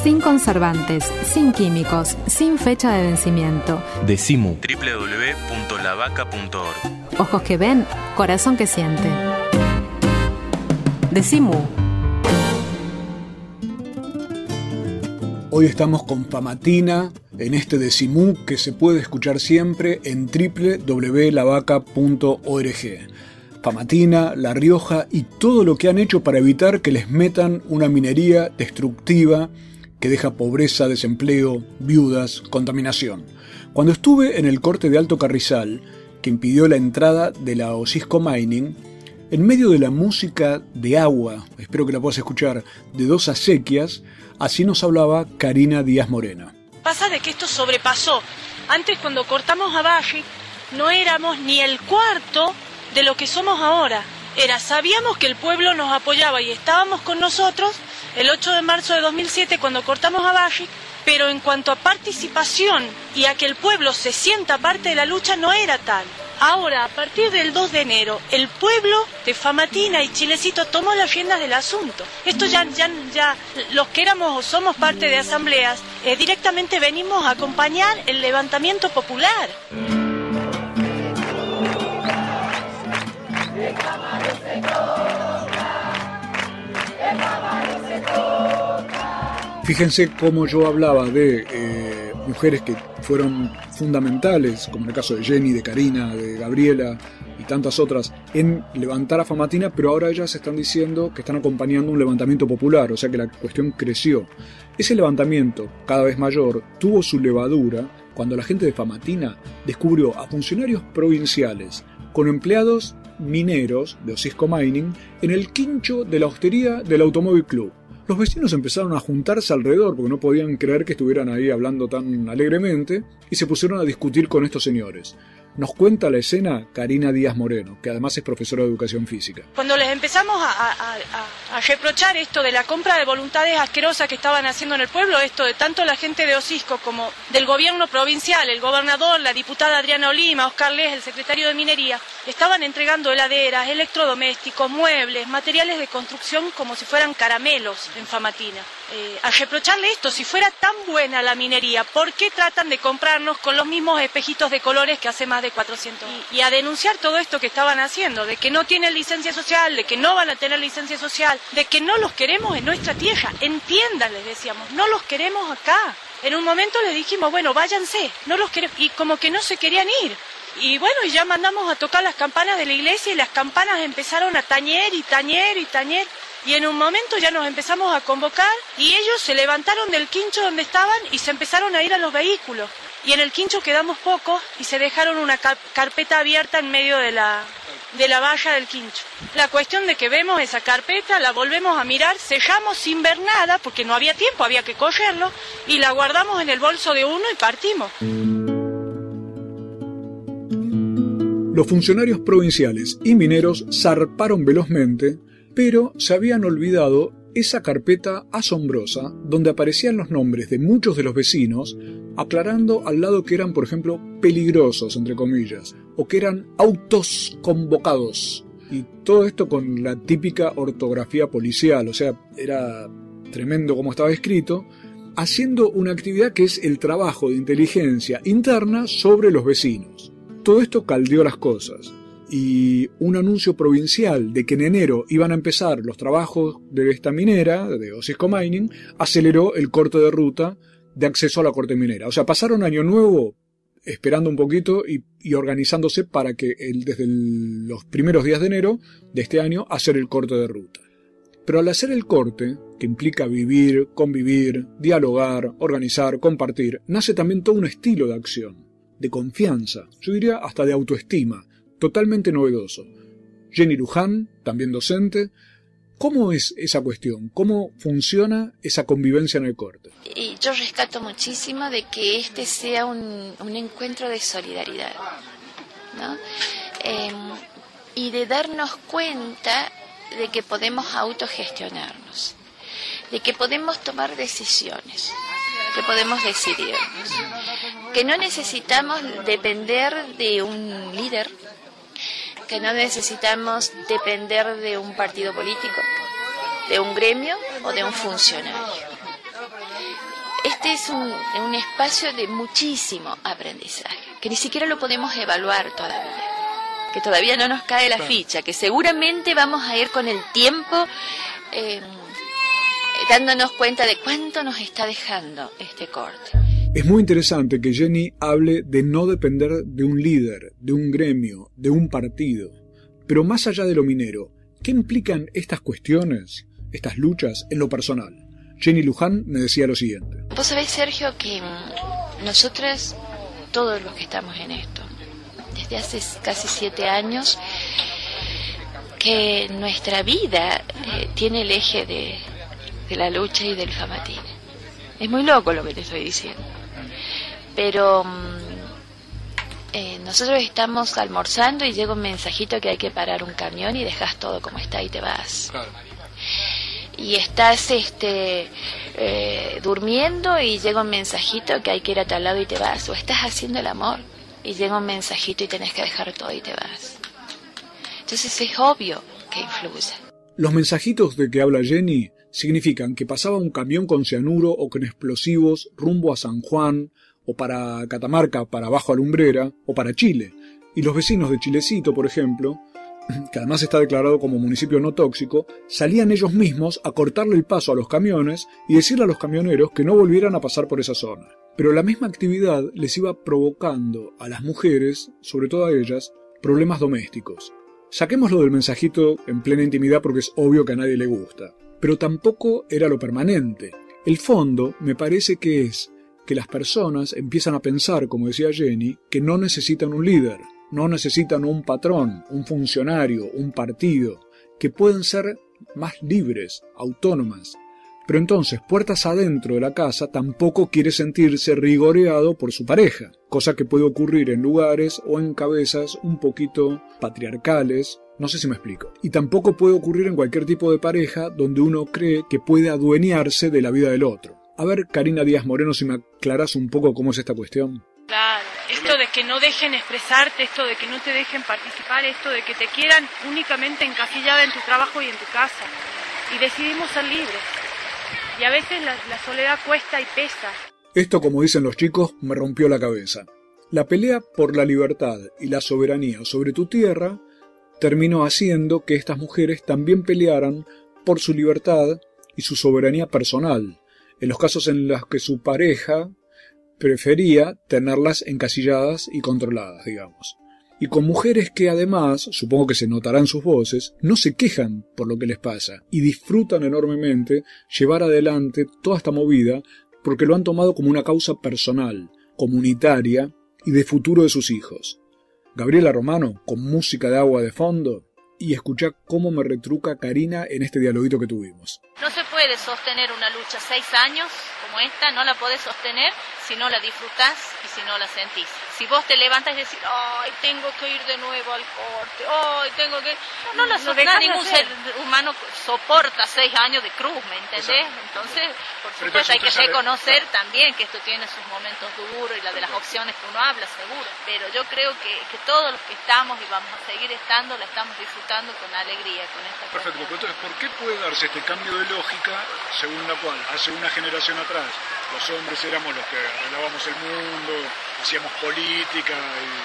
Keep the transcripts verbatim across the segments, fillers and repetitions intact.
sin conservantes, sin químicos, sin fecha de vencimiento. Decimu. doble u doble u doble u punto la vaca punto org. Ojos que ven, corazón que siente. Decimu. Hoy estamos con Famatina en este Decimu que se puede escuchar siempre en doble u doble u doble u punto la vaca punto org. Famatina, La Rioja y todo lo que han hecho para evitar que les metan una minería destructiva que deja pobreza, desempleo, viudas, contaminación. Cuando estuve en el corte de Alto Carrizal, que impidió la entrada de la Osisko Mining, en medio de la música de agua, espero que la puedas escuchar, de dos acequias, así nos hablaba Karina Díaz Moreno. Pasa de que esto sobrepasó. Antes, cuando cortamos a Valle, no éramos ni el cuarto de lo que somos ahora. Era, sabíamos que el pueblo nos apoyaba y estábamos con nosotros el ocho de marzo de dos mil siete cuando cortamos a Valle, pero en cuanto a participación y a que el pueblo se sienta parte de la lucha no era tal. Ahora, a partir del dos de enero, el pueblo de Famatina y Chilecito tomó las riendas del asunto. Esto ya, ya, ya los que éramos o somos parte de asambleas, eh, directamente venimos a acompañar el levantamiento popular. Fíjense cómo yo hablaba de eh, mujeres que fueron fundamentales, como en el caso de Jenny, de Karina, de Gabriela y tantas otras, en levantar a Famatina, pero ahora ellas están diciendo que están acompañando un levantamiento popular, o sea que la cuestión creció. Ese levantamiento, cada vez mayor, tuvo su levadura cuando la gente de Famatina descubrió a funcionarios provinciales con empleados mineros de Osisko Mining en el quincho de la hostería del Automóvil Club. Los vecinos empezaron a juntarse alrededor porque no podían creer que estuvieran ahí hablando tan alegremente y se pusieron a discutir con estos señores. Nos cuenta la escena Karina Díaz Moreno, que además es profesora de educación física. Cuando les empezamos a, a, a, a reprochar esto de la compra de voluntades asquerosas que estaban haciendo en el pueblo, esto de tanto la gente de Osisko como del gobierno provincial, el gobernador, la diputada Adriana Olima, Oscar Les, el secretario de Minería, estaban entregando heladeras, electrodomésticos, muebles, materiales de construcción como si fueran caramelos en Famatina. Eh, a reprocharle esto, si fuera tan buena la minería, ¿por qué tratan de comprarnos con los mismos espejitos de colores que hace más de cuatrocientos años? Y, y a denunciar todo esto que estaban haciendo, de que no tienen licencia social, de que no van a tener licencia social, de que no los queremos en nuestra tierra. Entiendan, les decíamos, no los queremos acá. En un momento les dijimos, bueno, váyanse, no los queremos, y como que no se querían ir. Y bueno, y ya mandamos a tocar las campanas de la iglesia y las campanas empezaron a tañer y tañer y tañer. Y en un momento ya nos empezamos a convocar y ellos se levantaron del quincho donde estaban y se empezaron a ir a los vehículos. Y en el quincho quedamos pocos y se dejaron una car- carpeta abierta en medio de la, de la valla del quincho. La cuestión de que vemos esa carpeta, la volvemos a mirar, sellamos sin ver nada porque no había tiempo, había que cogerlo y la guardamos en el bolso de uno y partimos. Los funcionarios provinciales y mineros zarparon velozmente, pero se habían olvidado esa carpeta asombrosa donde aparecían los nombres de muchos de los vecinos, aclarando al lado que eran, por ejemplo, peligrosos, entre comillas, o que eran autos convocados. Y todo esto con la típica ortografía policial, o sea, era tremendo como estaba escrito, haciendo una actividad que es el trabajo de inteligencia interna sobre los vecinos. Todo esto caldeó las cosas. Y un anuncio provincial de que en enero iban a empezar los trabajos de esta minera, de Osisko Mining, aceleró el corte de ruta de acceso a la corte minera. O sea, pasaron año nuevo esperando un poquito y, y organizándose para que el, desde el, los primeros días de enero de este año hacer el corte de ruta. Pero al hacer el corte, que implica vivir, convivir, dialogar, organizar, compartir, nace también todo un estilo de acción, de confianza, yo diría hasta de autoestima, totalmente novedoso. Jenny Luján, también docente. ¿Cómo es esa cuestión? ¿Cómo funciona esa convivencia en el corte? Y yo rescato muchísimo de que este sea un, un encuentro de solidaridad, ¿no? Eh, y de darnos cuenta de que podemos autogestionarnos, de que podemos tomar decisiones, que podemos decidirnos, que no necesitamos depender de un líder, que no necesitamos depender de un partido político, de un gremio o de un funcionario. este es un, un espacio de muchísimo aprendizaje, que ni siquiera lo podemos evaluar todavía, que todavía no nos cae la ficha, que seguramente vamos a ir con el tiempo eh, dándonos cuenta de cuánto nos está dejando este corte. Es muy interesante que Jenny hable de no depender de un líder, de un gremio, de un partido. Pero más allá de lo minero, ¿qué implican estas cuestiones, estas luchas en lo personal? Jenny Luján me decía lo siguiente. Vos sabés, Sergio, que nosotros, todos los que estamos en esto, desde hace casi siete años, que nuestra vida eh, tiene el eje de, de la lucha y del Famatín. Es muy loco lo que te estoy diciendo. Pero eh, nosotros estamos almorzando y llega un mensajito que hay que parar un camión y dejas todo como está y te vas. Claro. Y estás este eh, durmiendo y llega un mensajito que hay que ir a tal lado y te vas. O estás haciendo el amor y llega un mensajito y tenés que dejar todo y te vas. Entonces es obvio que influye. Los mensajitos de que habla Jenny significan que pasaba un camión con cianuro o con explosivos rumbo a San Juan, o para Catamarca, para Bajo Alumbrera, o para Chile. Y los vecinos de Chilecito, por ejemplo, que además está declarado como municipio no tóxico, salían ellos mismos a cortarle el paso a los camiones y decirle a los camioneros que no volvieran a pasar por esa zona. Pero la misma actividad les iba provocando a las mujeres, sobre todo a ellas, problemas domésticos. Saquémoslo del mensajito en plena intimidad porque es obvio que a nadie le gusta. Pero tampoco era lo permanente. El fondo me parece que es que las personas empiezan a pensar, como decía Jenny, que no necesitan un líder, no necesitan un patrón, un funcionario, un partido, que pueden ser más libres, autónomas. Pero entonces, puertas adentro de la casa, tampoco quiere sentirse rigoreado por su pareja, cosa que puede ocurrir en lugares o en cabezas un poquito patriarcales. No sé si me explico. Y tampoco puede ocurrir en cualquier tipo de pareja donde uno cree que puede adueñarse de la vida del otro. A ver, Karina Díaz Moreno, si me aclarás un poco cómo es esta cuestión. Claro, esto de que no dejen expresarte, esto de que no te dejen participar, esto de que te quieran únicamente encasillada en tu trabajo y en tu casa. Y decidimos ser libres. Y a veces la, la soledad cuesta y pesa. Esto, como dicen los chicos, me rompió la cabeza. La pelea por la libertad y la soberanía sobre tu tierra terminó haciendo que estas mujeres también pelearan por su libertad y su soberanía personal, en los casos en los que su pareja prefería tenerlas encasilladas y controladas, digamos. Y con mujeres que además, supongo que se notarán sus voces, no se quejan por lo que les pasa y disfrutan enormemente llevar adelante toda esta movida porque lo han tomado como una causa personal, comunitaria y de futuro de sus hijos. Gabriela Romano, con música de agua de fondo, y escuchá cómo me retruca Karina en este dialoguito que tuvimos. No se puede sostener una lucha seis años como esta, no la podés sostener si no la disfrutás y si no la sentís. Si vos te levantas y decís, ay, tengo que ir de nuevo al corte, ay, tengo que... No, no la sostenés, no, ningún ser humano soporta seis años de cruz, ¿me entendés? Entonces, por supuesto, hay que reconocer también que esto tiene sus momentos duros y la de las opciones que uno habla, seguro. Pero yo creo que, que todos los que estamos y vamos a seguir estando, la estamos disfrutando con alegría, con esta Perfecto, cuestión. Entonces, ¿por qué puede darse este cambio de lógica según la cual hace una generación atrás los hombres éramos los que arreglábamos el mundo, hacíamos política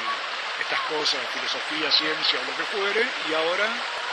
y estas cosas, filosofía, ciencia o lo que fuere, y ahora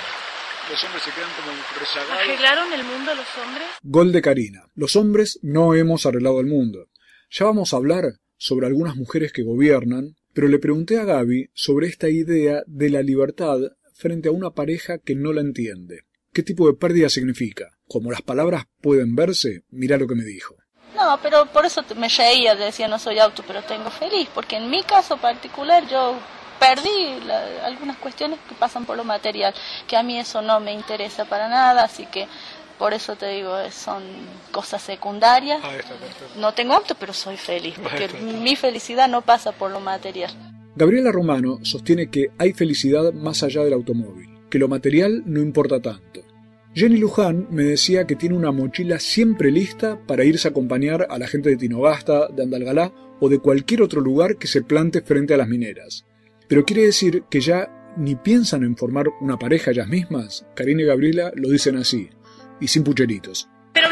los hombres se quedan como rezagados? ¿Arreglaron el mundo los hombres? Gol de Karina. Los hombres no hemos arreglado el mundo. Ya vamos a hablar sobre algunas mujeres que gobiernan, pero le pregunté a Gaby sobre esta idea de la libertad frente a una pareja que no la entiende. ¿Qué tipo de pérdida significa? Como las palabras pueden verse, mirá lo que me dijo. No, pero por eso me reía, decía no soy auto, pero tengo feliz, porque en mi caso particular yo perdí la, algunas cuestiones que pasan por lo material, que a mí eso no me interesa para nada, así que por eso te digo, son cosas secundarias. Ah, está, está. No tengo auto, pero soy feliz, porque está, está. Mi felicidad no pasa por lo material. Gabriela Romano sostiene que hay felicidad más allá del automóvil, que lo material no importa tanto. Jenny Luján me decía que tiene una mochila siempre lista para irse a acompañar a la gente de Tinogasta, de Andalgalá o de cualquier otro lugar que se plante frente a las mineras. Pero quiere decir que ya ni piensan en formar una pareja ellas mismas. Karina y Gabriela lo dicen así, y sin pucheritos. Pero me parece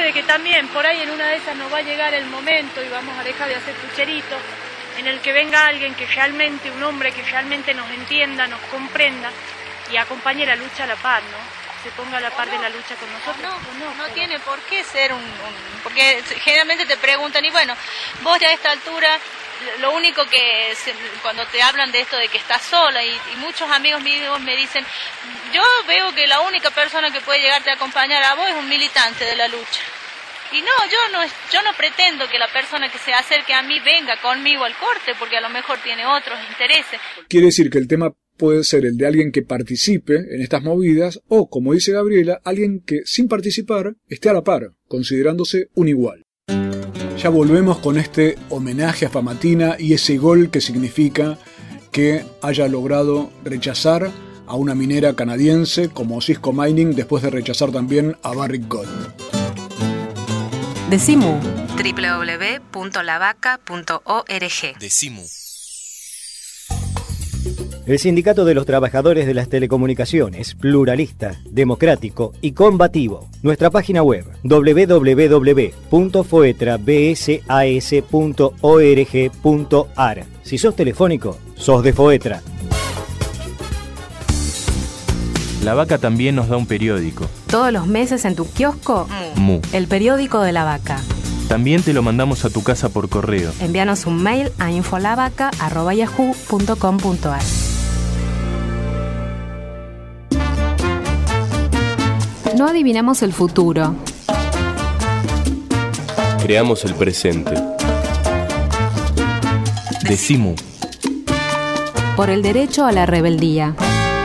de que también por ahí en una de esas nos va a llegar el momento y vamos a dejar de hacer pucheritos, en el que venga alguien que realmente, un hombre que realmente nos entienda, nos comprenda y acompañe la lucha a la par, ¿no? Se ponga a la par de la lucha con nosotros. No, no, no tiene por qué ser un, un... Porque generalmente te preguntan, y bueno, vos ya a esta altura, lo único que se, cuando te hablan de esto de que estás sola, y, y muchos amigos míos me dicen, yo veo que la única persona que puede llegarte a acompañar a vos es un militante de la lucha. Y no, yo no, yo no pretendo que la persona que se acerque a mí venga conmigo al corte, porque a lo mejor tiene otros intereses. Quiere decir que el tema puede ser el de alguien que participe en estas movidas o, como dice Gabriela, alguien que sin participar esté a la par, considerándose un igual. Ya volvemos con este homenaje a Famatina y ese gol que significa que haya logrado rechazar a una minera canadiense como Cisco Mining después de rechazar también a Barrick Gold. Decimu. doble u doble u doble u punto la vaca punto org. Decimu. El Sindicato de los Trabajadores de las Telecomunicaciones, pluralista, democrático y combativo. Nuestra página web doble u doble u doble u punto foetrabsas punto org punto ar. Si sos telefónico, sos de Foetra. La Vaca también nos da un periódico. Todos los meses en tu kiosco, Mu. El periódico de la vaca. También te lo mandamos a tu casa por correo. Envíanos un mail a infolavaca arroba yahoo punto com punto ar. No adivinamos el futuro. Creamos el presente. Decimu. Por el derecho a la rebeldía.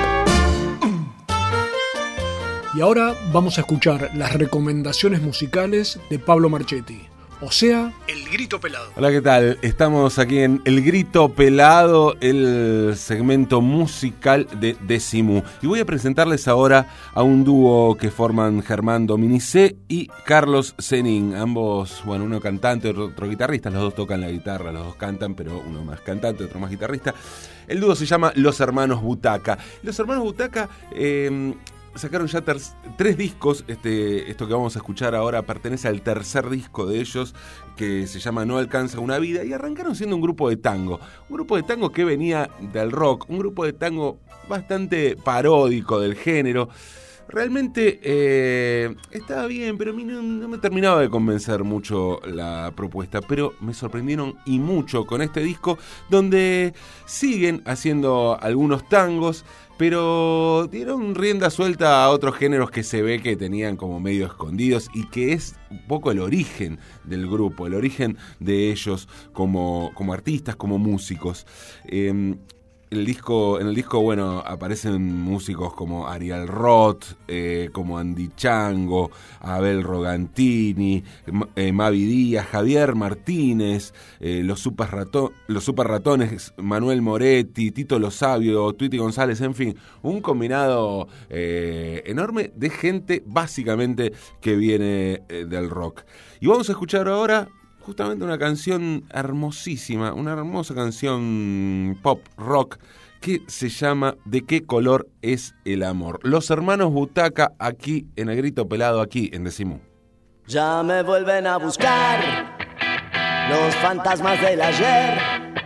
Y ahora vamos a escuchar las recomendaciones musicales de Pablo Marchetti, o sea, El Grito Pelado. Hola, ¿qué tal? Estamos aquí en El Grito Pelado, el segmento musical de Decimu. Y voy a presentarles ahora a un dúo que forman Germán Dominicé y Carlos Zenin. Ambos, bueno, uno cantante, otro, otro guitarrista. Los dos tocan la guitarra, los dos cantan, pero uno más cantante, otro más guitarrista. El dúo se llama Los Hermanos Butaca. Los Hermanos Butaca... Eh, sacaron ya ter- tres discos. Este, esto que vamos a escuchar ahora pertenece al tercer disco de ellos, que se llama No Alcanza una Vida, y arrancaron siendo un grupo de tango. Un grupo de tango que venía del rock, un grupo de tango bastante paródico del género. Realmente eh, estaba bien, pero a mí no, no me terminaba de convencer mucho la propuesta, pero me sorprendieron y mucho con este disco, donde siguen haciendo algunos tangos, pero dieron rienda suelta a otros géneros que se ve que tenían como medio escondidos y que es un poco el origen del grupo, el origen de ellos como, como artistas, como músicos. Eh, El disco, en el disco, bueno, aparecen músicos como Ariel Roth, eh, como Andy Chango, Abel Rogantini, eh, Mavi Díaz, Javier Martínez, eh, los, super rato, los Super Ratones, Manuel Moretti, Tito Lo Sabio, Tweety González, en fin, un combinado eh, enorme de gente básicamente que viene eh, del rock. Y vamos a escuchar ahora justamente una canción hermosísima, una hermosa canción pop rock que se llama ¿De qué color es el amor? Los Hermanos Butaca, aquí en El Grito Pelado, aquí en Decimu. Ya me vuelven a buscar los fantasmas del ayer.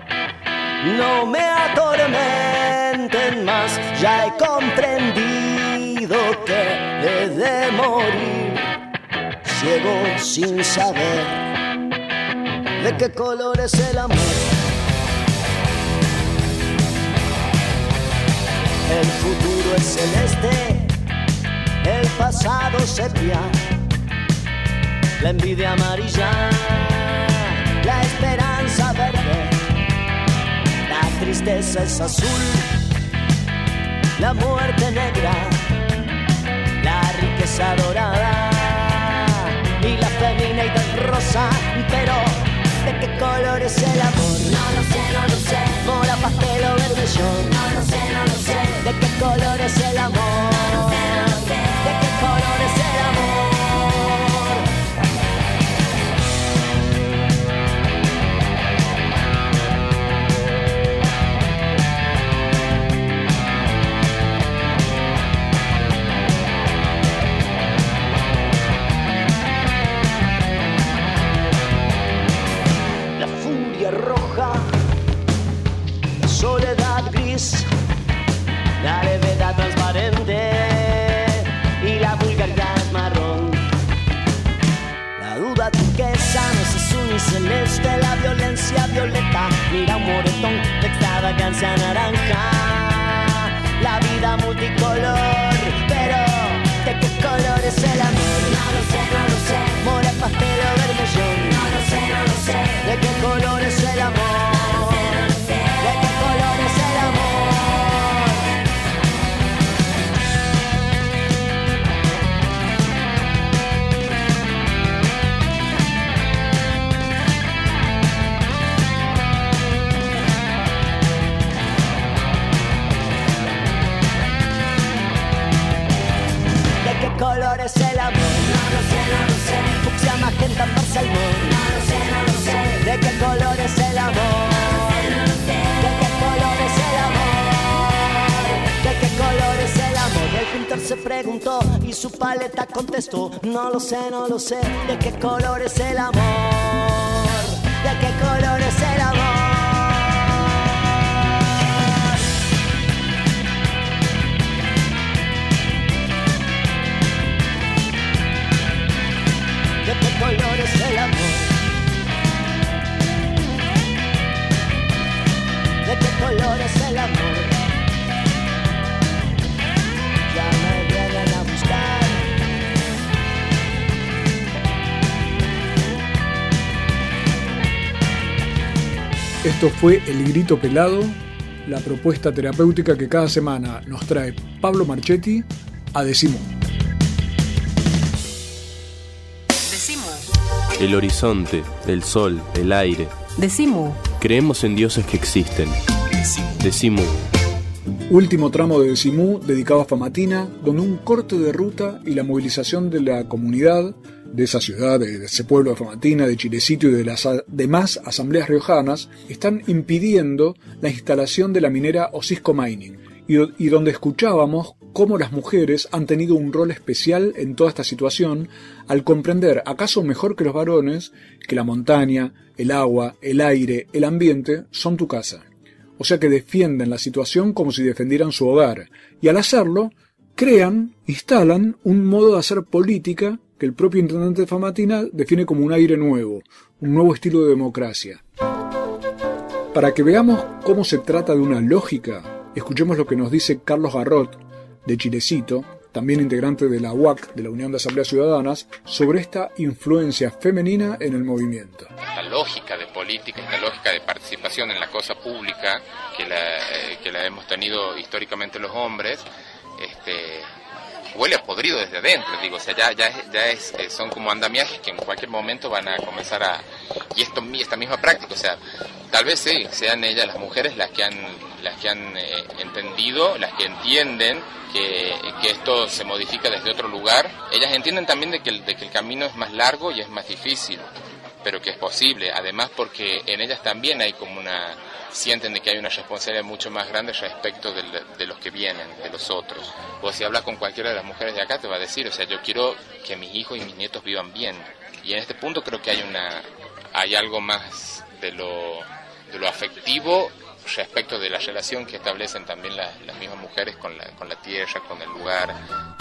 No me atormenten más, ya he comprendido que he de morir ciego sin saber ¿de qué color es el amor? El futuro es celeste, el pasado sepia, la envidia amarilla, la esperanza verde, la tristeza es azul, la muerte negra, la riqueza dorada y la femina y del rosa, pero ¿de qué color es el amor? No lo sé, no lo sé. Mola, pastel o vermellón. No lo sé, no lo sé. ¿De qué color es el amor? No lo sé, no lo sé. ¿De qué color es el amor? celeste, la violencia violeta. Mira un moretón de extravagancia naranja. La vida multicolor, pero ¿de qué color es el amor? No lo sé, no lo sé. Mora, pastel o vermellón. No lo sé, no lo sé. ¿De qué color es el amor? No lo sé, no lo sé. ¿De qué color es el amor? ¿De qué color es el amor? No lo sé, no lo sé. Fucsia, magenta, salmón. No lo sé, no lo sé. ¿De qué color es el amor? No lo sé. ¿De qué color es el amor? ¿De qué color es el amor? El pintor se preguntó y su paleta contestó. No lo sé, no lo sé. ¿De qué color es el amor? ¿De qué color es el amor? ¿De qué color es el amor? ¿De qué color es el amor? Ya me vienen a buscar. Esto fue El Grito Pelado, la propuesta terapéutica que cada semana nos trae Pablo Marchetti a Decimú. El horizonte, el sol, el aire. Decimú. Creemos en dioses que existen. Decimú. Último tramo de Decimú dedicado a Famatina, donde un corte de ruta y la movilización de la comunidad de esa ciudad, de ese pueblo de Famatina, de Chilecito y de las demás asambleas riojanas están impidiendo la instalación de la minera Osisko Mining, y, y donde escuchábamos cómo las mujeres han tenido un rol especial en toda esta situación al comprender, acaso mejor que los varones, que la montaña, el agua, el aire, el ambiente son tu casa. O sea que defienden la situación como si defendieran su hogar, y al hacerlo, crean, instalan un modo de hacer política que el propio intendente de Famatina define como un aire nuevo, un nuevo estilo de democracia. Para que veamos cómo se trata de una lógica, escuchemos lo que nos dice Carlos Garrot, de Chilecito, también integrante de la U A C, de la Unión de Asambleas Ciudadanas, sobre esta influencia femenina en el movimiento. Esta lógica de política, esta lógica de participación en la cosa pública que la, eh, que la hemos tenido históricamente los hombres, este, huele a podrido desde adentro, digo, o sea, ya, ya, es, ya es, eh, son como andamiajes que en cualquier momento van a comenzar a... Y esto, esta misma práctica, o sea, tal vez sí, sean ellas las mujeres las que han, las que han eh, entendido, las que entienden que, que esto se modifica desde otro lugar. Ellas entienden también de que, el, de que el camino es más largo y es más difícil, pero que es posible, además porque en ellas también hay como una... sienten de que hay una responsabilidad mucho más grande respecto de, de los que vienen, de los otros. O si hablas con cualquiera de las mujeres de acá te va a decir, o sea, yo quiero que mis hijos y mis nietos vivan bien. Y en este punto creo que hay una hay algo más de lo, de lo afectivo respecto de la relación que establecen también la, las mismas mujeres con la, con la tierra, con el lugar.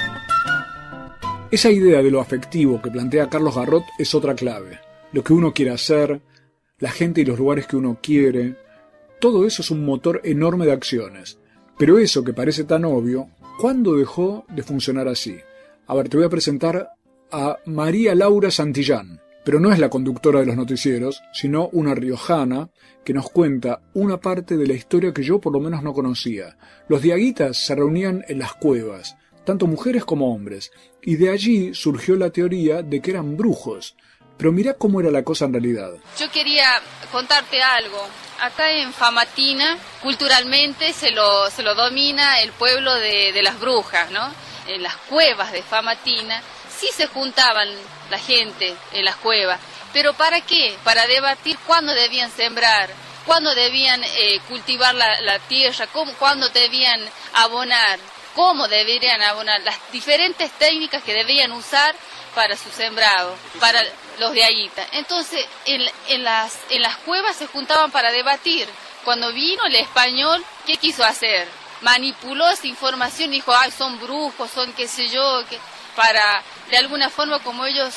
Esa idea de lo afectivo que plantea Carlos Garrot es otra clave. Lo que uno quiere hacer, la gente y los lugares que uno quiere... Todo eso es un motor enorme de acciones. Pero eso que parece tan obvio, ¿cuándo dejó de funcionar así? A ver, te voy a presentar a María Laura Santillán, pero no es la conductora de los noticieros, sino una riojana que nos cuenta una parte de la historia que yo por lo menos no conocía. Los diaguitas se reunían en las cuevas, tanto mujeres como hombres, y de allí surgió la teoría de que eran brujos. Pero mirá cómo era la cosa en realidad. Yo quería contarte algo. Acá en Famatina, culturalmente se lo, se lo domina el pueblo de, de las brujas, ¿no? En las cuevas de Famatina sí se juntaban la gente en las cuevas. ¿Pero para qué? Para debatir cuándo debían sembrar, cuándo debían eh, cultivar la, la tierra, cómo, cuándo debían abonar, cómo deberían abonar, las diferentes técnicas que debían usar para su sembrado, para los diaguitas. Entonces, en, en, las, en las cuevas se juntaban para debatir. Cuando vino el español, ¿qué quiso hacer? Manipuló esa información y dijo, ay, son brujos, son qué sé yo, que, para, de alguna forma, como ellos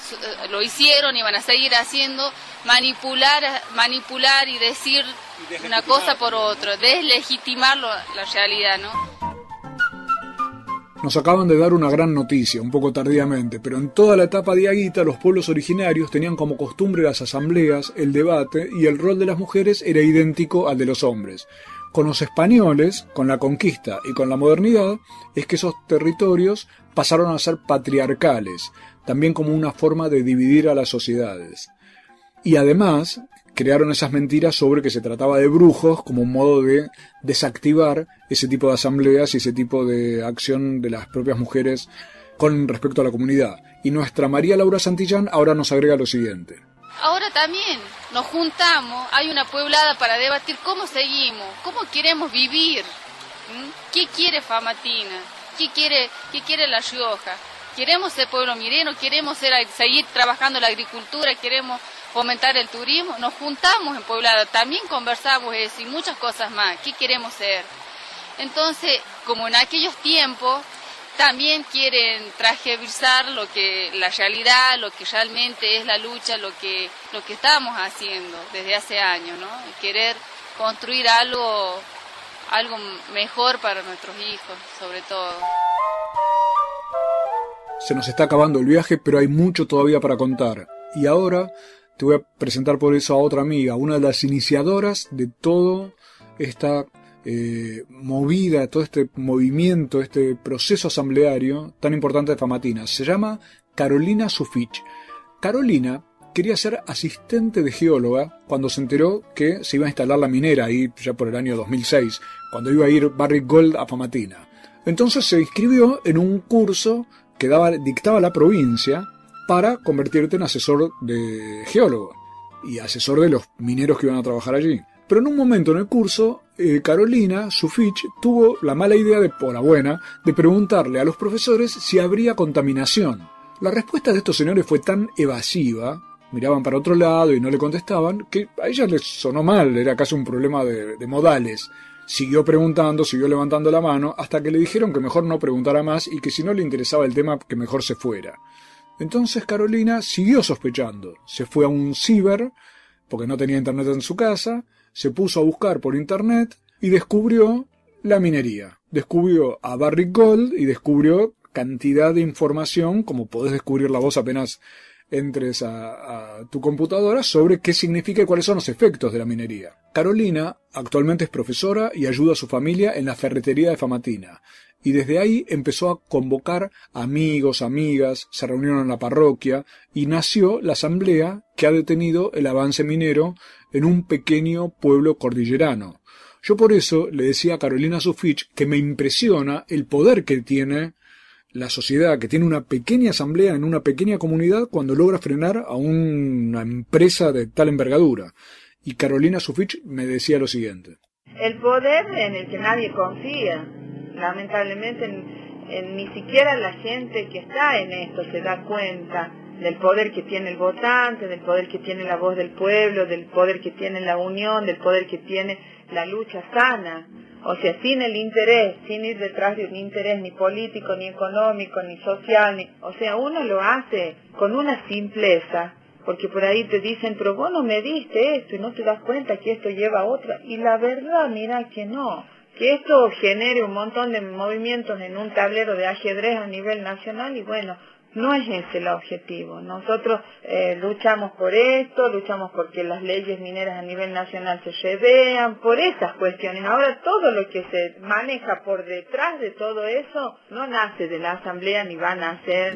lo hicieron y van a seguir haciendo, manipular, manipular y decir una cosa por otra, deslegitimar lo, la realidad, ¿no? Nos acaban de dar una gran noticia, un poco tardíamente, pero en toda la etapa diaguita los pueblos originarios tenían como costumbre las asambleas, el debate, y el rol de las mujeres era idéntico al de los hombres. Con los españoles, con la conquista y con la modernidad, es que esos territorios pasaron a ser patriarcales, también como una forma de dividir a las sociedades. Y además crearon esas mentiras sobre que se trataba de brujos como un modo de desactivar ese tipo de asambleas y ese tipo de acción de las propias mujeres con respecto a la comunidad. Y nuestra María Laura Santillán ahora nos agrega lo siguiente. Ahora también nos juntamos, hay una pueblada para debatir cómo seguimos, cómo queremos vivir, ¿Mm? ¿Qué quiere Famatina? ¿Qué quiere, qué quiere La Rioja? ¿Queremos ser pueblo minero? ¿Queremos ser, seguir trabajando la agricultura? ¿Queremos fomentar el turismo? Nos juntamos en Pueblada, también conversamos eso y muchas cosas más. ¿Qué queremos ser? Entonces, como en aquellos tiempos, también quieren transversar lo que la realidad, lo que realmente es la lucha, lo que lo que estamos haciendo desde hace años, ¿no? Querer construir algo algo mejor para nuestros hijos, sobre todo. Se nos está acabando el viaje, pero hay mucho todavía para contar. Y ahora te voy a presentar por eso a otra amiga, una de las iniciadoras de todo esta eh, movida, todo este movimiento, este proceso asambleario tan importante de Famatina. Se llama Carolina Sufich. Carolina quería ser asistente de geóloga cuando se enteró que se iba a instalar la minera ahí ya por el año dos mil seis, cuando iba a ir Barrick Gold a Famatina. Entonces se inscribió en un curso que daba, dictaba la provincia para convertirte en asesor de geólogo y asesor de los mineros que iban a trabajar allí. Pero en un momento en el curso, eh, Carolina Sufich tuvo la mala idea, de, por la buena, de preguntarle a los profesores si habría contaminación. La respuesta de estos señores fue tan evasiva, miraban para otro lado y no le contestaban, que a ella les sonó mal, era casi un problema de, de modales. Siguió preguntando, siguió levantando la mano, hasta que le dijeron que mejor no preguntara más y que si no le interesaba el tema, que mejor se fuera. Entonces Carolina siguió sospechando. Se fue a un ciber, porque no tenía internet en su casa, se puso a buscar por internet y descubrió la minería. Descubrió a Barrick Gold y descubrió cantidad de información, como podés descubrirla vos apenas entres a, a tu computadora, sobre qué significa y cuáles son los efectos de la minería. Carolina actualmente es profesora y ayuda a su familia en la ferretería de Famatina. Y desde ahí empezó a convocar amigos, amigas, se reunieron en la parroquia y nació la asamblea que ha detenido el avance minero en un pequeño pueblo cordillerano. Yo por eso le decía a Carolina Sufich que me impresiona el poder que tiene la sociedad, que tiene una pequeña asamblea en una pequeña comunidad cuando logra frenar a una empresa de tal envergadura. Y Carolina Sufich me decía lo siguiente. El poder en el que nadie confía. Lamentablemente en, en, ni siquiera la gente que está en esto se da cuenta del poder que tiene el votante, del poder que tiene la voz del pueblo, del poder que tiene la unión, del poder que tiene la lucha sana. O sea, sin el interés, sin ir detrás de un interés ni político, ni económico, ni social, ni, o sea, uno lo hace con una simpleza, porque por ahí te dicen, pero vos no me diste esto y no te das cuenta que esto lleva a otra. Y la verdad, mira que no. Que esto genere un montón de movimientos en un tablero de ajedrez a nivel nacional y bueno, no es ese el objetivo. Nosotros eh, luchamos por esto, luchamos porque las leyes mineras a nivel nacional se revean, por esas cuestiones. Ahora todo lo que se maneja por detrás de todo eso no nace de la asamblea ni va a nacer.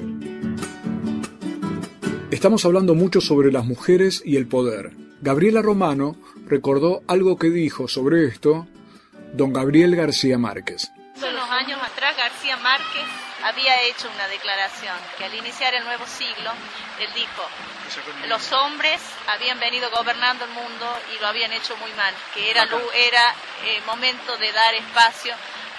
Estamos hablando mucho sobre las mujeres y el poder. Gabriela Romano recordó algo que dijo sobre esto don Gabriel García Márquez. Hace unos años atrás García Márquez había hecho una declaración que al iniciar el nuevo siglo, él dijo, los hombres habían venido gobernando el mundo y lo habían hecho muy mal, que era, era eh, momento de dar espacio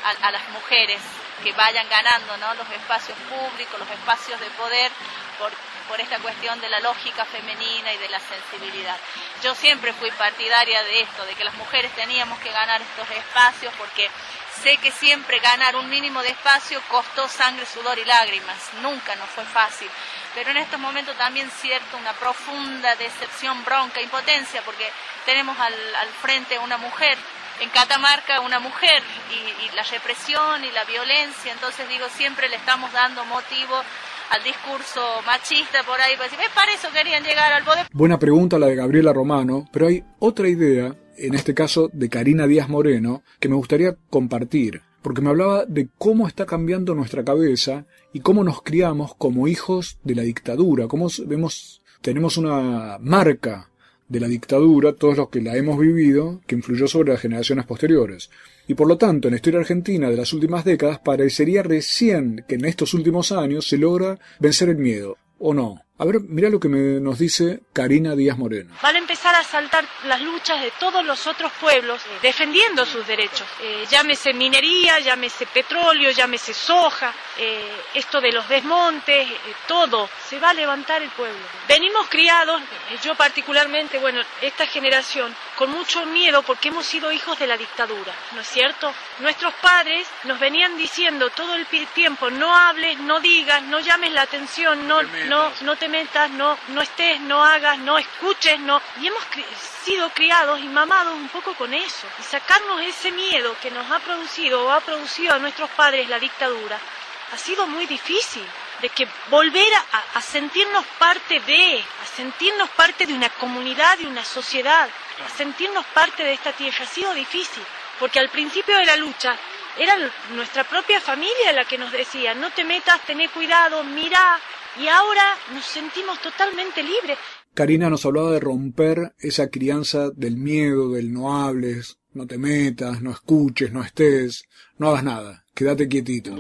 a, a las mujeres que vayan ganando, ¿no?, los espacios públicos, los espacios de poder, por, por esta cuestión de la lógica femenina y de la sensibilidad. Yo siempre fui partidaria de esto, de que las mujeres teníamos que ganar estos espacios, porque sé que siempre ganar un mínimo de espacio costó sangre, sudor y lágrimas, nunca nos fue fácil. Pero en estos momentos también cierto una profunda decepción, bronca, impotencia, porque tenemos al, al frente una mujer, en Catamarca una mujer, y, y la represión y la violencia. Entonces digo, siempre le estamos dando motivo al discurso machista por ahí, para decir, ¿ves? Para eso querían llegar al poder. Buena pregunta la de Gabriela Romano, pero hay otra idea, en este caso de Karina Díaz Moreno, que me gustaría compartir, porque me hablaba de cómo está cambiando nuestra cabeza y cómo nos criamos como hijos de la dictadura, cómo vemos, tenemos una marca de la dictadura, todos los que la hemos vivido, que influyó sobre las generaciones posteriores. Y por lo tanto, en la historia argentina de las últimas décadas, parecería recién que en estos últimos años se logra vencer el miedo, ¿o no? A ver, mirá lo que me, nos dice Karina Díaz Moreno. Van a empezar a saltar las luchas de todos los otros pueblos eh, defendiendo sus derechos. Eh, llámese minería, llámese petróleo, llámese soja, eh, esto de los desmontes, eh, todo. Se va a levantar el pueblo. Venimos criados, eh, yo particularmente, bueno, esta generación, con mucho miedo porque hemos sido hijos de la dictadura, ¿no es cierto? Nuestros padres nos venían diciendo todo el tiempo, no hables, no digas, no llames la atención, no, no, no te metas, no, no estés, no hagas, no escuches, no. Y hemos cri- sido criados y mamados un poco con eso. Y sacarnos ese miedo que nos ha producido o ha producido a nuestros padres la dictadura ha sido muy difícil. De que volver a, a sentirnos parte de, a sentirnos parte de una comunidad, de una sociedad, a sentirnos parte de esta tierra ha sido difícil. Porque al principio de la lucha era nuestra propia familia la que nos decía, no te metas, tené cuidado, mirá. Y ahora nos sentimos totalmente libres. Karina nos hablaba de romper esa crianza del miedo, del no hables, no te metas, no escuches, no estés, no hagas nada, quédate quietito.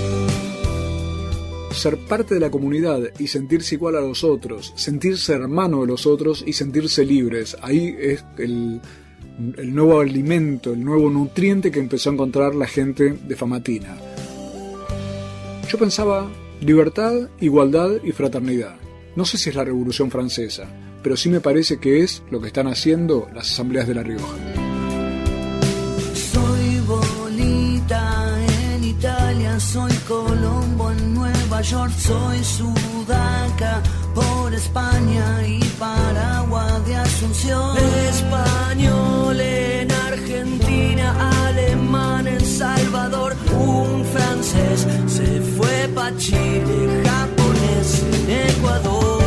Ser parte de la comunidad y sentirse igual a los otros, sentirse hermano de los otros y sentirse libres. Ahí es el, el nuevo alimento, el nuevo nutriente que empezó a encontrar la gente de Famatina. Yo pensaba libertad, igualdad y fraternidad. No sé si es la Revolución Francesa, pero sí me parece que es lo que están haciendo las asambleas de La Rioja. Soy Bonita en Italia, soy Colombo en Nueva York, soy Sudaca por España y Paraguay de Asunción. Español en Argentina, alemán en Salvador, un francés se fue pa' Chile, japonés en Ecuador.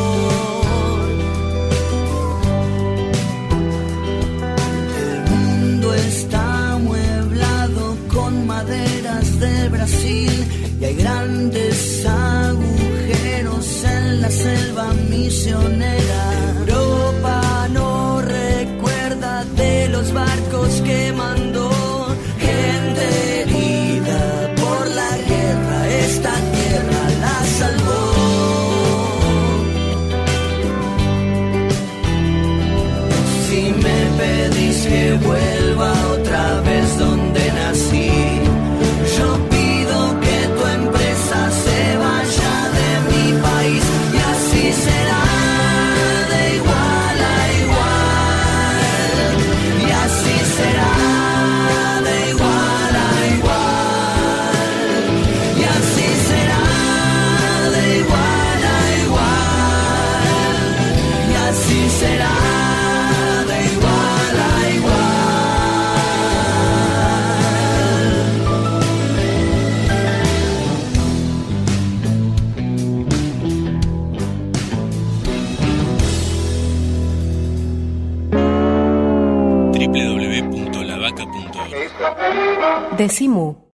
El mundo está amueblado con maderas de Brasil y hay grandes agujeros en la selva misionera. Europa no recuerda de los barcos que mandó gente herida por la guerra, esta tierra la salvó. Si me pedís que vuelva otra vez donde nací, yo pido que tu empresa se vaya de mi país y así será. De igual a igual, y así será. De igual a igual, y así será. De igual a igual, y así será. De igual a igual. doble u doble u doble u punto la vaca punto org. Decimu.